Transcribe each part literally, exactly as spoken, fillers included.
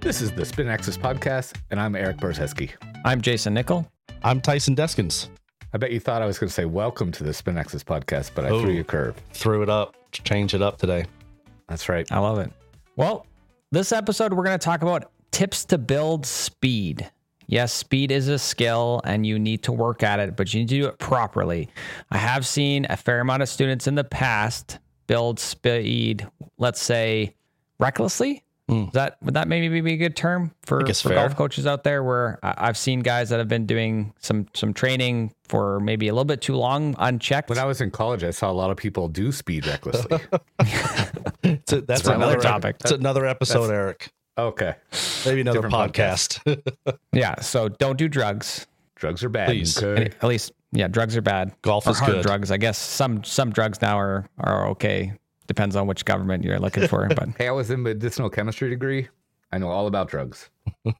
This is the Spin Axis Podcast, and I'm Eric Borzeski. I'm Jason Nickel. I'm Tyson Deskins. I bet you thought I was going to say welcome to the Spin Axis Podcast, but I oh, threw you a curve. Threw it up, change it up today. That's right. I love it. Well, this episode, we're going to talk about tips to build speed. Yes, speed is a skill and you need to work at it, but you need to do it properly. I have seen a fair amount of students in the past build speed, let's say, recklessly. Mm. Is that would that maybe be a good term for, for golf coaches out there? Where I've seen guys that have been doing some some training for maybe a little bit too long unchecked. When I was in college, I saw a lot of people do speed recklessly. it's a, that's another, another topic. It's another episode, Eric. Okay. Maybe another Different podcast. podcast. Yeah. So don't do drugs. Drugs are bad. Please. Okay. At least, yeah, drugs are bad. Golf or is hard good. drugs. I guess some some drugs now are are okay. Depends on which government you're looking for. But hey, I was in medicinal chemistry degree. I know all about drugs.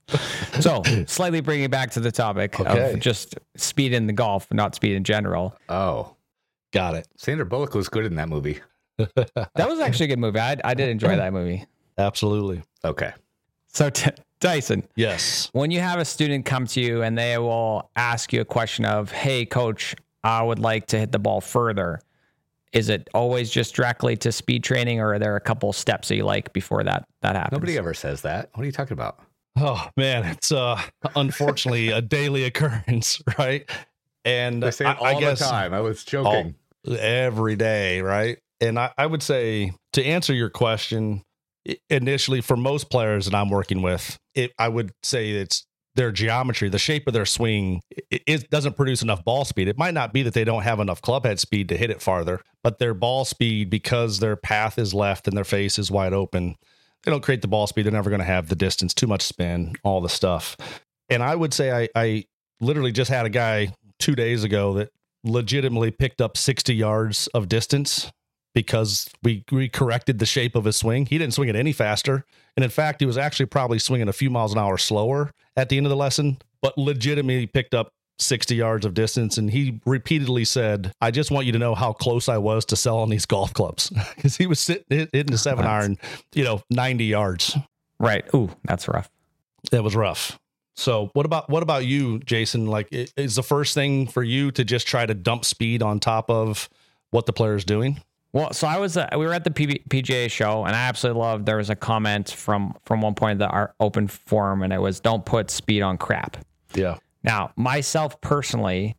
So, slightly bringing it back to the topic okay. of just speed in the golf, not speed in general. Oh, got it. Sandra Bullock was good in that movie. That was actually a good movie. I, I did enjoy that movie. Absolutely. Okay. So, t- Tyson. Yes. When you have a student come to you and they will ask you a question of, hey, coach, I would like to hit the ball further. Is it always just directly to speed training, or are there a couple steps that you like before that that happens? Nobody ever says that. What are you talking about? Oh man, it's uh unfortunately a daily occurrence, right? And they say it all I, I guess the time. I was joking. All, every day, right? And I, I would say, to answer your question, initially for most players that I'm working with, it I would say it's their geometry, the shape of their swing, it, it doesn't produce enough ball speed. It might not be that they don't have enough club head speed to hit it farther, but their ball speed, because their path is left and their face is wide open, they don't create the ball speed. They're never going to have the distance, too much spin, all the stuff. And I would say I, I literally just had a guy two days ago that legitimately picked up sixty yards of distance because we, we corrected the shape of his swing. He didn't swing it any faster. And in fact, he was actually probably swinging a few miles an hour slower at the end of the lesson, but legitimately picked up sixty yards of distance. And he repeatedly said, I just want you to know how close I was to selling these golf clubs, because he was sitting hitting the seven iron, you know, ninety yards. Right. Ooh, that's rough. It was rough. So what about, what about you, Jason? Like, is the first thing for you to just try to dump speed on top of what the player is doing? Well, so I was, uh, we were at the P- PGA show, and I absolutely loved, there was a comment from, from one point of the our open forum, and it was, don't put speed on crap. Yeah. Now, myself personally,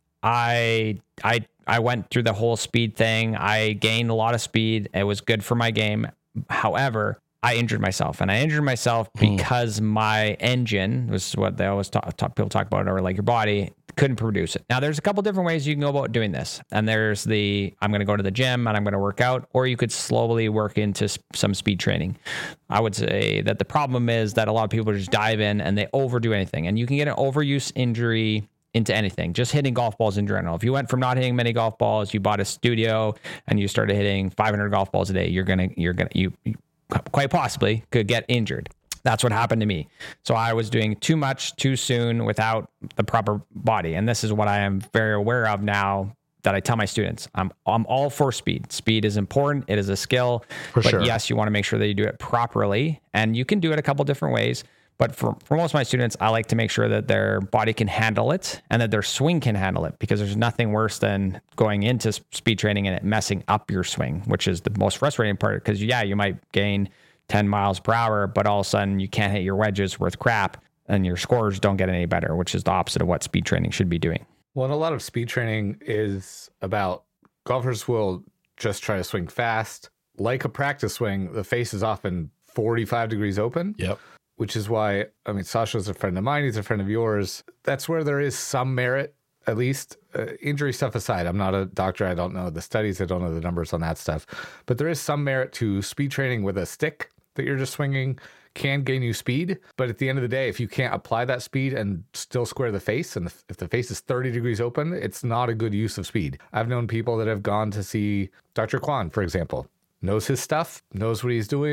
I, I, I went through the whole speed thing. I gained a lot of speed. It was good for my game. However, I injured myself, and I injured myself because my engine, this is what they always talk, talk people talk about, or like your body couldn't produce it. Now, there's a couple different ways you can go about doing this. And there's the, I'm going to go to the gym and I'm going to work out, or you could slowly work into some speed training. I would say that the problem is that a lot of people just dive in and they overdo anything, and you can get an overuse injury into anything, just hitting golf balls in general. If you went from not hitting many golf balls, you bought a studio and you started hitting five hundred golf balls a day, you're going to, you're going to, you, you quite possibly could get injured. That's what happened to me. So I was doing too much too soon without the proper body. And this is what I am very aware of now that I tell my students. I'm I'm all for speed. Speed is important. It is a skill. For but sure. Yes, you want to make sure that you do it properly. And you can do it a couple different ways. But for, for most of my students, I like to make sure that their body can handle it and that their swing can handle it, because there's nothing worse than going into speed training and it messing up your swing, which is the most frustrating part. Because, yeah, you might gain ten miles per hour, but all of a sudden you can't hit your wedges worth crap and your scores don't get any better, which is the opposite of what speed training should be doing. Well, and a lot of speed training is about golfers will just try to swing fast. Like a practice swing, the face is often forty-five degrees open. Yep. Which is why, I mean, Sasha's a friend of mine. He's a friend of yours. That's where there is some merit, at least. Uh, injury stuff aside, I'm not a doctor. I don't know the studies. I don't know the numbers on that stuff. But there is some merit to speed training with a stick that you're just swinging can gain you speed. But at the end of the day, if you can't apply that speed and still square the face, and if the face is thirty degrees open, it's not a good use of speed. I've known people that have gone to see Doctor Kwan, for example, knows his stuff, knows what he's doing,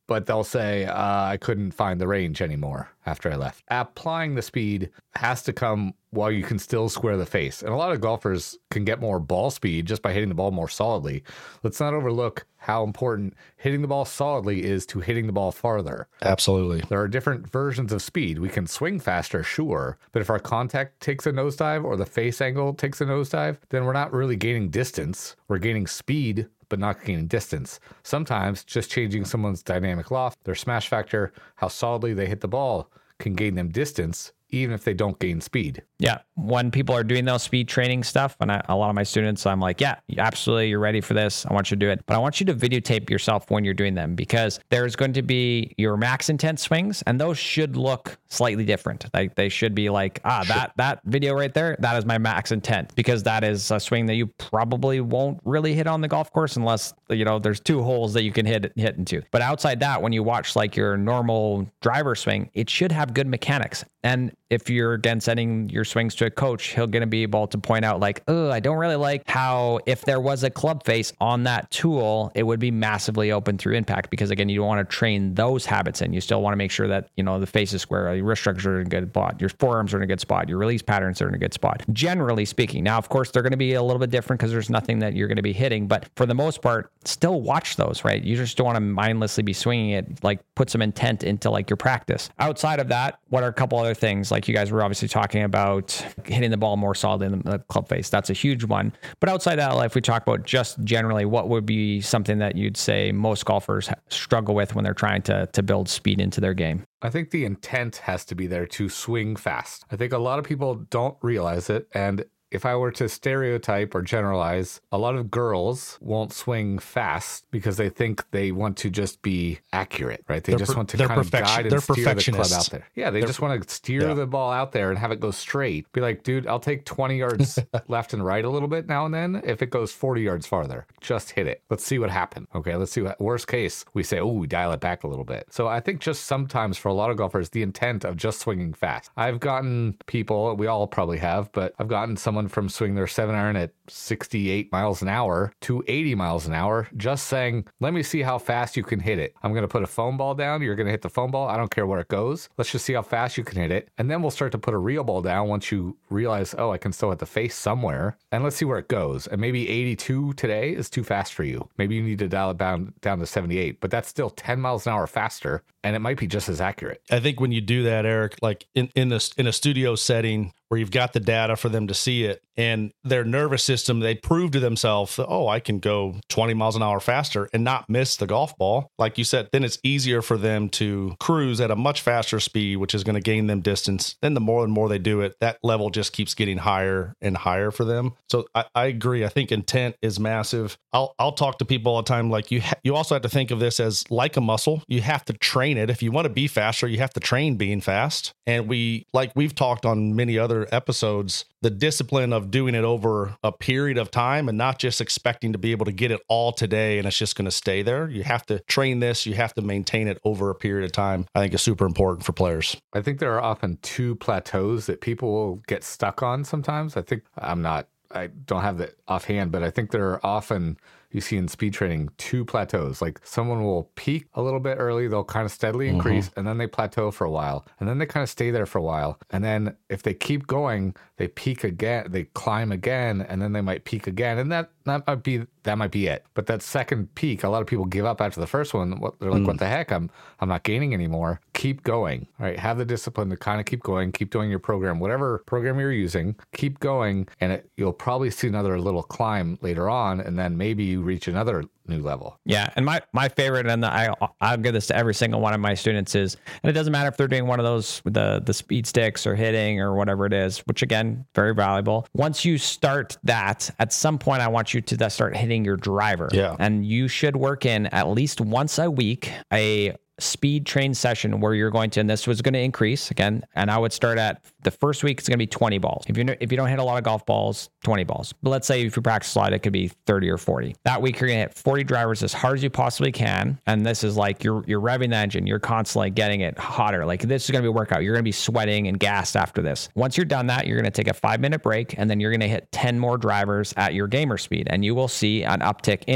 but they'll say, uh, I couldn't find the range anymore after I left. Applying the speed has to come while you can still square the face. And a lot of golfers can get more ball speed just by hitting the ball more solidly. Let's not overlook how important hitting the ball solidly is to hitting the ball farther. Absolutely. There are different versions of speed. We can swing faster, sure, but if our contact takes a nosedive or the face angle takes a nosedive, then we're not really gaining distance. We're gaining speed, but not gaining distance. Sometimes just changing someone's dynamic loft, their smash factor, how solidly they hit the ball can gain them distance, even if they don't gain speed. Yeah. When people are doing those speed training stuff, and I, a lot of my students, I'm like, yeah, absolutely. You're ready for this. I want you to do it. But I want you to videotape yourself when you're doing them, because there's going to be your max intent swings, and those should look slightly different. Like they should be like, ah, that, that video right there, that is my max intent, because that is a swing that you probably won't really hit on the golf course unless, you know, there's two holes that you can hit, hit into. But outside that, when you watch like your normal driver swing, it should have good mechanics. And if you're again sending your swings to a coach, he'll going to be able to point out like, oh, I don't really like how if there was a club face on that tool, it would be massively open through impact, because again, you don't want to train those habits in. You still want to make sure that, you know, the face is square, your wrist structures are in a good spot, your forearms are in a good spot, your release patterns are in a good spot, generally speaking. Now, of course, they're going to be a little bit different because there's nothing that you're going to be hitting, but for the most part, still watch those, right? You just don't want to mindlessly be swinging it, like put some intent into like your practice. Outside of that, what are a couple other things? Like you guys were obviously talking about hitting the ball more solid in the club face. That's a huge one. But outside that, if we talk about just generally, what would be something that you'd say most golfers struggle with when they're trying to, to build speed into their game? I think the intent has to be there to swing fast. I think a lot of people don't realize it. And if I were to stereotype or generalize, a lot of girls won't swing fast because they think they want to just be accurate, right? They they're just per, want to kind of guide and steer the club out there. Yeah, they they're, just want to steer yeah. the ball out there and have it go straight. Be like, dude, I'll take twenty yards left and right a little bit now and then if it goes forty yards farther. Just hit it. Let's see what happened. Okay, let's see what, worst case, we say, oh, we dial it back a little bit. So I think just sometimes for a lot of golfers, the intent of just swinging fast. I've gotten people, we all probably have, but I've gotten someone from swing their seven iron at sixty-eight miles an hour to eighty miles an hour, just saying, let me see how fast you can hit it. I'm going to put a foam ball down. You're going to hit the foam ball. I don't care where it goes. Let's just see how fast you can hit it. And then we'll start to put a real ball down once you realize, oh, I can still hit the face somewhere. And let's see where it goes. And maybe eighty-two today is too fast for you. Maybe you need to dial it down, down to seventy-eight, but that's still ten miles an hour faster. And it might be just as accurate. I think when you do that, Eric, like in, in, this, in a studio setting where you've got the data for them to see it, and their nervous system, they prove to themselves that, oh, I can go twenty miles an hour faster and not miss the golf ball. Like you said, then it's easier for them to cruise at a much faster speed, which is going to gain them distance. Then the more and more they do it, that level just keeps getting higher and higher for them. So I, I agree. I think intent is massive. I'll I'll talk to people all the time. Like you, ha- you also have to think of this as like a muscle. You have to train it. If you want to be faster, you have to train being fast. And we, like we've talked on many other episodes, the discipline of doing it over a period of time and not just expecting to be able to get it all today and it's just going to stay there. You have to train this. You have to maintain it over a period of time. I think is super important for players. I think there are often two plateaus that people will get stuck on sometimes. I think I'm not, I don't have that offhand, but I think there are often, you see in speed training, two plateaus. Like someone will peak a little bit early, they'll kind of steadily increase, mm-hmm. and then they plateau for a while, and then they kind of stay there for a while. And then if they keep going, they peak again, they climb again, and then they might peak again. And that, that might be that might be it. But that second peak, a lot of people give up after the first one. They're like, mm. what the heck? I'm I'm not gaining anymore. Keep going. All right. Have the discipline to kind of keep going, keep doing your program, whatever program you're using, keep going, and it, you'll probably see another little climb later on, and then maybe you reach another new level. Yeah. And my, my favorite, and I, I'll give this to every single one of my students is, and it doesn't matter if they're doing one of those, the, the speed sticks or hitting or whatever it is, which again, very valuable. Once you start that, at some point, I want you to start hitting your driver. Yeah. And you should work in at least once a week, a speed train session where you're going to, and this was going to increase again, and I would start at the first week, it's going to be twenty balls. If you if you don't hit a lot of golf balls, twenty balls. But let's say if you practice a lot, it could be thirty or forty. That week, you're going to hit forty drivers as hard as you possibly can. And this is like you're you're revving the engine. You're constantly getting it hotter. Like this is going to be a workout. You're going to be sweating and gassed after this. Once you're done that, you're going to take a five minute break, and then you're going to hit ten more drivers at your gamer speed, and you will see an uptick in that.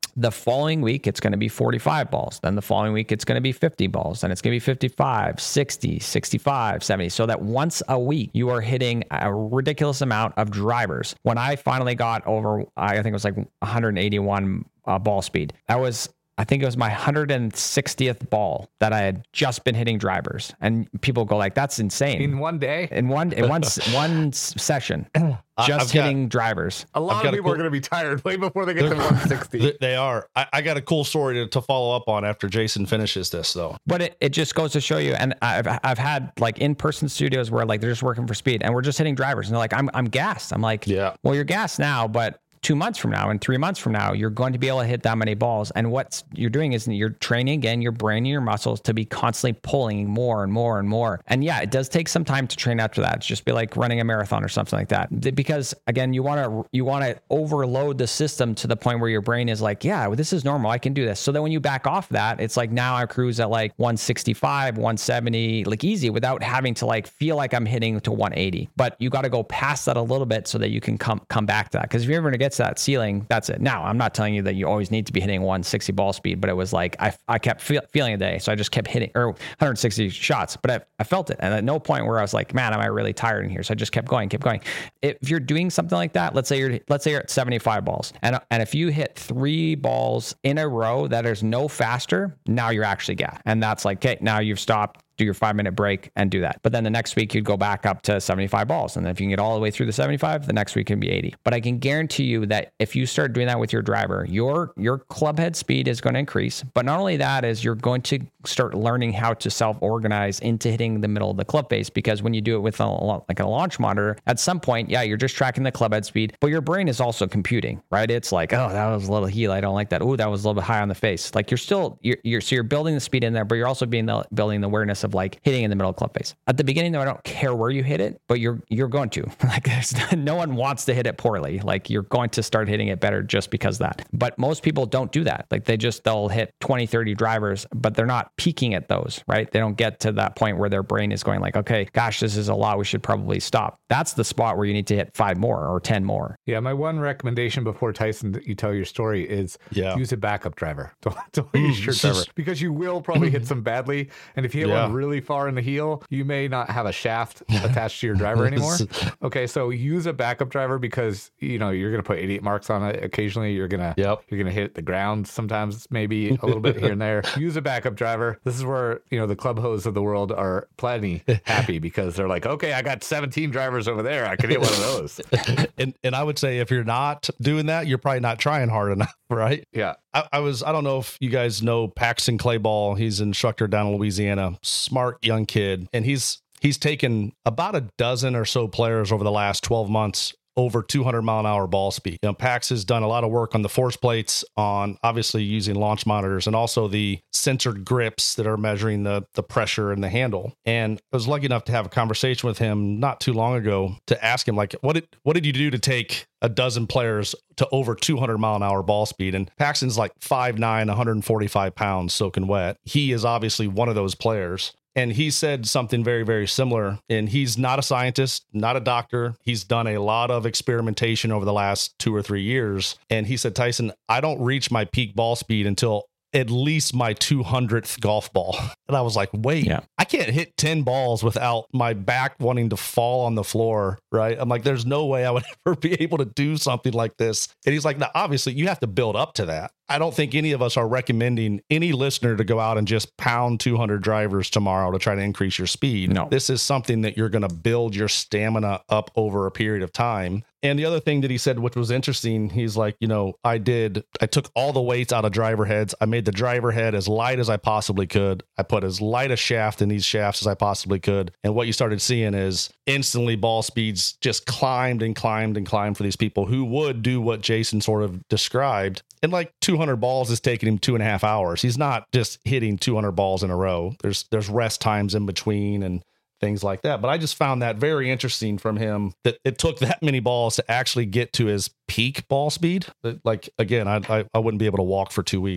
The following week, it's going to be forty-five balls. Then the following week, it's going to be fifty balls. Then it's going to be fifty-five, sixty, sixty-five, seventy. So that once a week, you are hitting a ridiculous amount of drivers. When I finally got over, I think it was like one hundred eighty-one uh, ball speed, that was I think it was my one hundred sixtieth ball that I had just been hitting drivers, and people go like, "That's insane!" In one day, in one in one one session, just I've hitting got, drivers. A lot of people cool, are going to be tired way before they get to one sixty. They are. I, I got a cool story to, to follow up on after Jason finishes this, though. But it, it just goes to show you, and I've I've had like in person studios where like they're just working for speed, and we're just hitting drivers, and they're like, "I'm I'm gassed." I'm like, "Yeah, well, you're gassed now, but." Two months from now and three months from now, you're going to be able to hit that many balls. And what you're doing is you're training again your brain and your muscles to be constantly pulling more and more and more. And yeah, it does take some time to train after that. It's just be like running a marathon or something like that. Because again, you want to you want to overload the system to the point where your brain is like, yeah, well, this is normal. I can do this. So then when you back off that, it's like now I cruise at like one sixty-five, one seventy, like easy without having to like feel like I'm hitting to one eighty. But you got to go past that a little bit so that you can come come back to that. Because if you're ever going to get to that ceiling, that's it. Now, I'm not telling you that you always need to be hitting one sixty ball speed, but it was like I, I kept feel, feeling a day. So I just kept hitting or one hundred sixty shots, but I, I felt it. And at no point where I was like, man, am I really tired in here? So I just kept going, kept going. If you're doing something like that, let's say you're let's say you're at seventy-five balls. And, and if you hit three balls in a row that is no faster, now you're actually gassed. And that's like, okay, now you've stopped. Do your five minute break and do that. But then the next week you'd go back up to seventy-five balls. And then if you can get all the way through the seventy-five, the next week can be eighty. But I can guarantee you that if you start doing that with your driver, your, your club head speed is going to increase. But not only that is you're going to start learning how to self-organize into hitting the middle of the club face, because when you do it with a, like a launch monitor, at some point, yeah, you're just tracking the club head speed, but your brain is also computing, right? It's like, oh, that was a little heel. I don't like that. Oh, that was a little bit high on the face. Like you're still, you're, you're so you're building the speed in there, but you're also being the, building the awareness of like hitting in the middle of club face. At the beginning, though, I don't care where you hit it, but you're you're going to. Like there's no one wants to hit it poorly. Like you're going to start hitting it better just because of that. But most people don't do that. Like they just they'll hit twenty, thirty drivers, but they're not peaking at those, right? They don't get to that point where their brain is going like, okay, gosh, this is a lot. We should probably stop. That's the spot where you need to hit five more or ten more. Yeah, my one recommendation before Tyson, you tell your story is yeah. use a backup driver. Don't, don't use your driver because you will probably hit some badly. And if you hit yeah. one really far in the heel, you may not have a shaft attached to your driver anymore. Okay, so use a backup driver because you know you're going to put idiot marks on it. Occasionally, you're gonna yep. you're gonna hit the ground. Sometimes maybe a little bit here and there. Use a backup driver. This is where you know the club hose of the world are plenty happy because they're like, okay, I got seventeen drivers over there. I could hit one of those. and and I would say if you're not doing that, you're probably not trying hard enough, right? Yeah. I, I was, I don't know if you guys know Paxton Clayball. He's an instructor down in Louisiana, smart young kid. And he's, he's taken about a dozen or so players over the last twelve months over two hundred mile an hour ball speed. You know, Pax has done a lot of work on the force plates, on obviously using launch monitors and also the sensored grips that are measuring the, the pressure and the handle. And I was lucky enough to have a conversation with him not too long ago to ask him, like, what did, what did you do to take a dozen players to over two hundred mile an hour ball speed? And Paxton's like five nine, one hundred forty-five pounds soaking wet. He is obviously one of those players. And he said something very, very similar. And he's not a scientist, not a doctor. He's done a lot of experimentation over the last two or three years. And he said, Tyson, I don't reach my peak ball speed until at least my two hundredth golf ball. And I was like, wait, yeah. I can't hit ten balls without my back wanting to fall on the floor, right? I'm like, there's no way I would ever be able to do something like this. And he's like, now, obviously, you have to build up to that. I don't think any of us are recommending any listener to go out and just pound two hundred drivers tomorrow to try to increase your speed. No. This is something that you're going to build your stamina up over a period of time. And the other thing that he said, which was interesting, he's like, you know, I did, I took all the weights out of driver heads. I made the driver head as light as I possibly could. I put as light a shaft in these shafts as I possibly could. And what you started seeing is instantly ball speeds just climbed and climbed and climbed for these people who would do what Jason sort of described. And like two hundred balls is taking him two and a half hours. He's not just hitting two hundred balls in a row. There's, there's rest times in between and things like that. But I just found that very interesting from him that it took that many balls to actually get to his peak ball speed. Like, again, I, I, I wouldn't be able to walk for two weeks.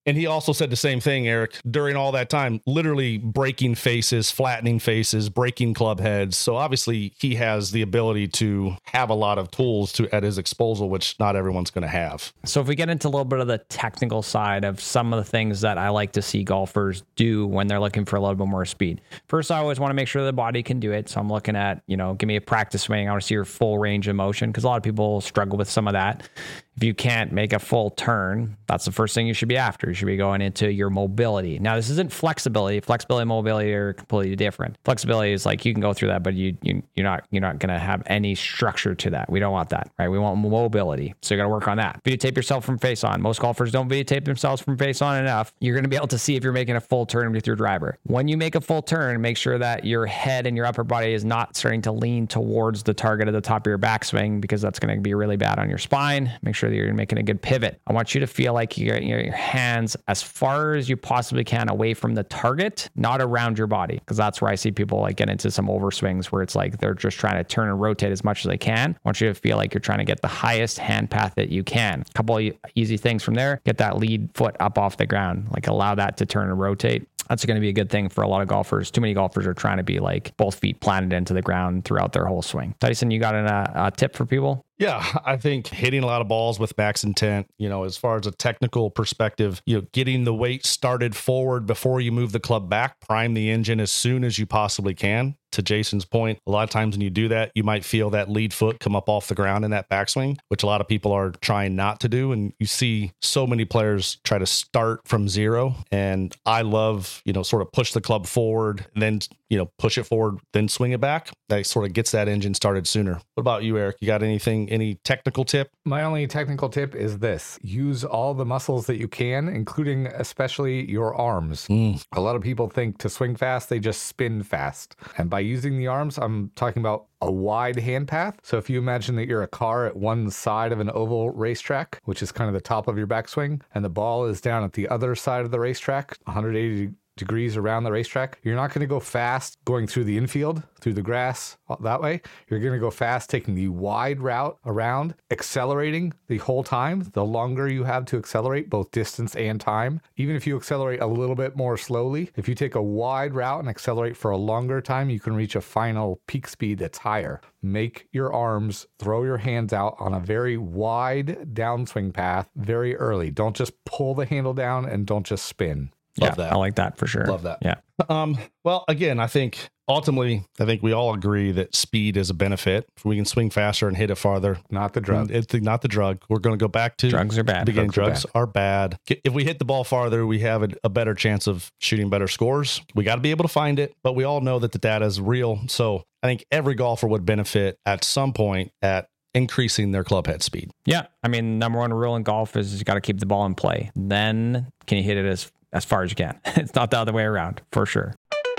And he also said the same thing, Eric, during all that time, literally breaking faces, flattening faces, breaking club heads. So obviously he has the ability to have a lot of tools to at his disposal, which not everyone's going to have. So if we get into a little bit of the technical side of some of the things that I like to see golfers do when they're looking for a little bit more speed. First, I always want to make sure the body can do it. So I'm looking at, you know, give me a practice swing. I want to see your full range of motion because a lot of people struggle with some of that. If you can't make a full turn, that's the first thing you should be after. You should be going into your mobility. Now, this isn't flexibility. Flexibility and mobility are completely different. Flexibility is like you can go through that, but you, you you're not you're not going to have any structure to that. We don't want that, right? We want mobility. So you got to work on that. Videotape yourself from face on. Most golfers don't videotape themselves from face on enough. You're going to be able to see if you're making a full turn with your driver. When you make a full turn, make sure that your head and your upper body is not starting to lean towards the target at the top of your backswing because that's going to be really bad on your spine. Make sure that you're making a good pivot. I want you to feel like you get your hands as far as you possibly can away from the target, not around your body. Because that's where I see people like get into some overswings where it's like they're just trying to turn and rotate as much as they can. I want you to feel like you're trying to get the highest hand path that you can. A couple of easy things from there. Get that lead foot up off the ground. Like allow that to turn and rotate. That's going to be a good thing for a lot of golfers. Too many golfers are trying to be like both feet planted into the ground throughout their whole swing. Tyson, you got an, uh, a tip for people? Yeah, I think hitting a lot of balls with max intent, you know, as far as a technical perspective, you know, getting the weight started forward before you move the club back, prime the engine as soon as you possibly can. To Jason's point, a lot of times when you do that, you might feel that lead foot come up off the ground in that backswing, which a lot of people are trying not to do. And you see so many players try to start from zero. And I love, you know, sort of push the club forward, and then, you know, push it forward, then swing it back. That sort of gets that engine started sooner. What about you, Eric? You got anything, any technical tip? My only technical tip is this: use all the muscles that you can, including especially your arms. Mm. A lot of people think to swing fast, they just spin fast. And by using the arms, I'm talking about a wide hand path. So if you imagine that you're a car at one side of an oval racetrack, which is kind of the top of your backswing, and the ball is down at the other side of the racetrack, one hundred eighty degrees around the racetrack, you're not going to go fast going through the infield, through the grass that way. You're going to go fast taking the wide route around, accelerating the whole time. The longer you have to accelerate, both distance and time, even if you accelerate a little bit more slowly, if you take a wide route and accelerate for a longer time, you can reach a final peak speed that's higher. Make your arms, throw your hands out on a very wide downswing path very early. Don't just pull the handle down and don't just spin. Love yeah, that. I like that for sure. Love that. Yeah. Um, well, again, I think ultimately, I think we all agree that speed is a benefit. If we can swing faster and hit it farther. Not the drug. It's the, not the drug. We're going to go back to drugs are bad. the beginning. Drugs, Drugs are bad. are bad. If we hit the ball farther, we have a, a better chance of shooting better scores. We got to be able to find it, but we all know that the data is real. So I think every golfer would benefit at some point at increasing their club head speed. Yeah. I mean, number one rule in golf is you got to keep the ball in play. Then can you hit it as as far as you can? It's not the other way around, for sure.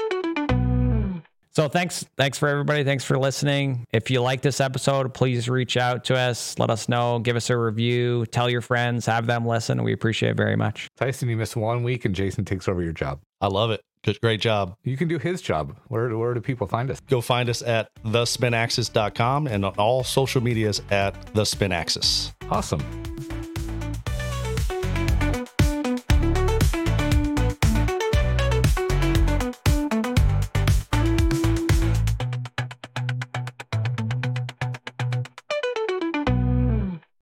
So thanks, thanks for everybody. Thanks for listening. If you like this episode, please reach out to us. Let us know. Give us a review. Tell your friends. Have them listen. We appreciate it very much. Tyson, you missed one week and Jason takes over your job. I love it. Good, great job. You can do his job. Where, where do people find us? Go find us at the spin axis dot com and on all social medias at the spin axis. Awesome.